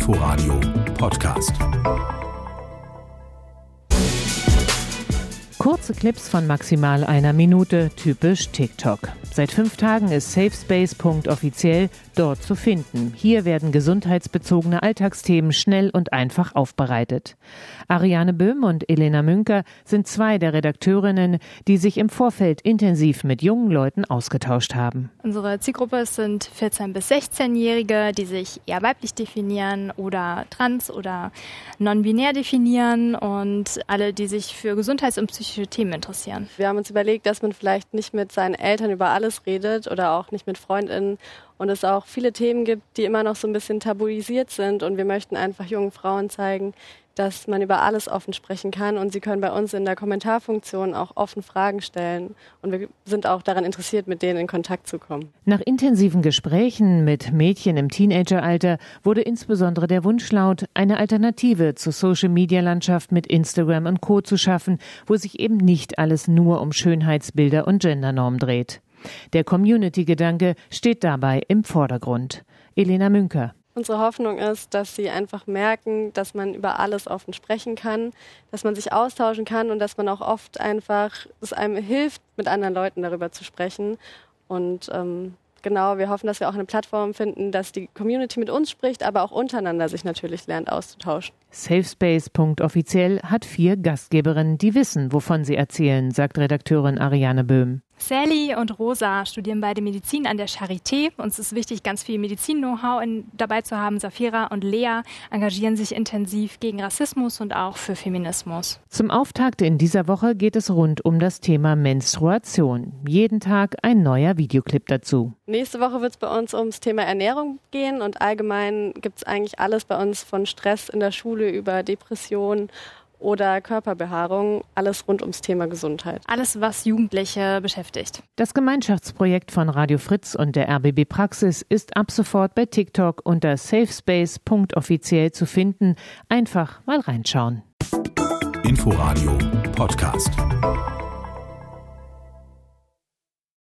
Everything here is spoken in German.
Inforadio Podcast. Kurze Clips von maximal einer Minute, typisch TikTok. Seit 5 Tagen ist safespace.offiziell dort zu finden. Hier werden gesundheitsbezogene Alltagsthemen schnell und einfach aufbereitet. Ariane Böhm und Elena Münker sind 2 der Redakteurinnen, die sich im Vorfeld intensiv mit jungen Leuten ausgetauscht haben. Unsere Zielgruppe sind 14- bis 16-Jährige, die sich eher weiblich definieren oder trans oder non-binär definieren und alle, die sich für Gesundheits- und psychische Themen interessieren. Wir haben uns überlegt, dass man vielleicht nicht mit seinen Eltern über alles redet oder auch nicht mit FreundInnen und es auch viele Themen gibt, die immer noch so ein bisschen tabuisiert sind und wir möchten einfach jungen Frauen zeigen, dass man über alles offen sprechen kann und sie können bei uns in der Kommentarfunktion auch offen Fragen stellen und wir sind auch daran interessiert, mit denen in Kontakt zu kommen. Nach intensiven Gesprächen mit Mädchen im Teenageralter wurde insbesondere der Wunsch laut, eine Alternative zur Social-Media-Landschaft mit Instagram und Co. zu schaffen, wo sich eben nicht alles nur um Schönheitsbilder und Gendernormen dreht. Der Community-Gedanke steht dabei im Vordergrund. Elena Münker. Unsere Hoffnung ist, dass sie einfach merken, dass man über alles offen sprechen kann, dass man sich austauschen kann und dass man auch oft einfach, es einem hilft, mit anderen Leuten darüber zu sprechen. Und wir hoffen, dass wir auch eine Plattform finden, dass die Community mit uns spricht, aber auch untereinander sich natürlich lernt auszutauschen. Safespace.offiziell hat 4 Gastgeberinnen, die wissen, wovon sie erzählen, sagt Redakteurin Ariane Böhm. Sally und Rosa studieren beide Medizin an der Charité. Uns ist wichtig, ganz viel Medizin-Know-how dabei zu haben. Safira und Lea engagieren sich intensiv gegen Rassismus und auch für Feminismus. Zum Auftakt in dieser Woche geht es rund um das Thema Menstruation. Jeden Tag ein neuer Videoclip dazu. Nächste Woche wird es bei uns ums Thema Ernährung gehen und allgemein gibt es eigentlich alles bei uns von Stress in der Schule über Depressionen oder Körperbehaarung, alles rund ums Thema Gesundheit. Alles, was Jugendliche beschäftigt. Das Gemeinschaftsprojekt von Radio Fritz und der RBB Praxis ist ab sofort bei TikTok unter safespace.offiziell zu finden. Einfach mal reinschauen. Inforadio Podcast.